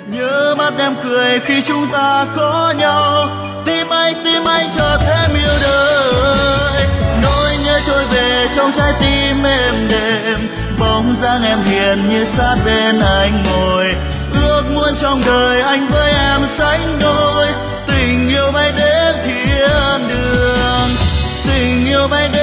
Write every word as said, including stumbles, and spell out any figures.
nhớ mắt em cười khi chúng ta có nhau, tim anh tim anh chợt thêm yêu đời. Nỗi nhớ trôi về trong trái tim êm đềm, bóng dáng em hiền như sát bên anh ngồi, ước muốn trong đời anh với em sánh đôi, tình yêu bay đến thiên đường, tình yêu bay đến